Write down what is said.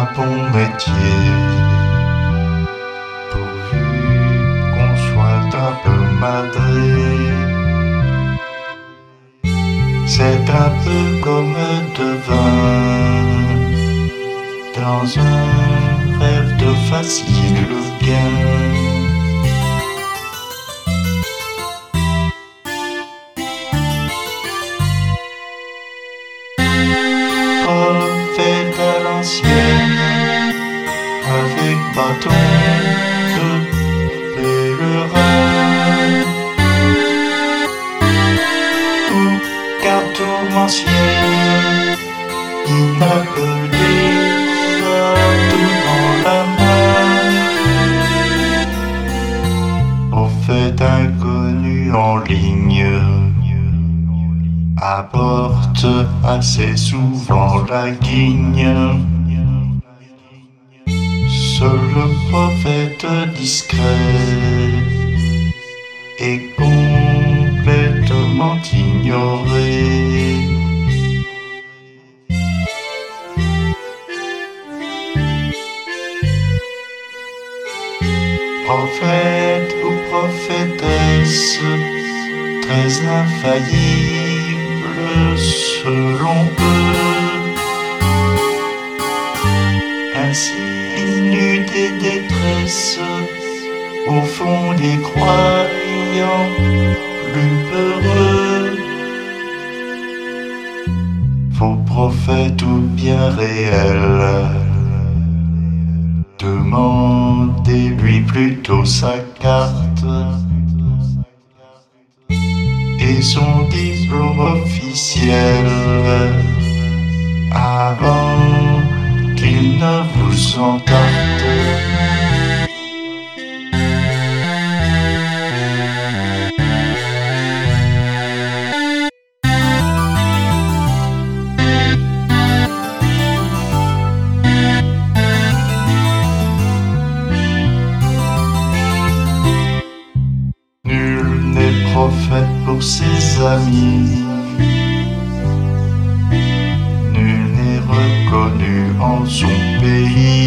un bon métier, pourvu qu'on soit un peu madré. C'est un peu comme devin dans un rêve de facile gain. Prophète à l'ancienne, avec bâton de pèlerin, ou cartomancienne, inappelé, tout dans la main. Prophète inconnu en ligne, apporte assez souvent la guigne. Seul le prophète discret est complètement ignoré. Prophète ou prophétesse, très infaillible selon eux, ainsi nus des détresses, au fond des croyants plus peureux. Faux prophète ou bien réel, demandez-lui plutôt sa carte et son diplôme officiel avant qu'il ne vous entarte. Nul n'est prophète pour ses amis, nul n'est reconnu en son pays.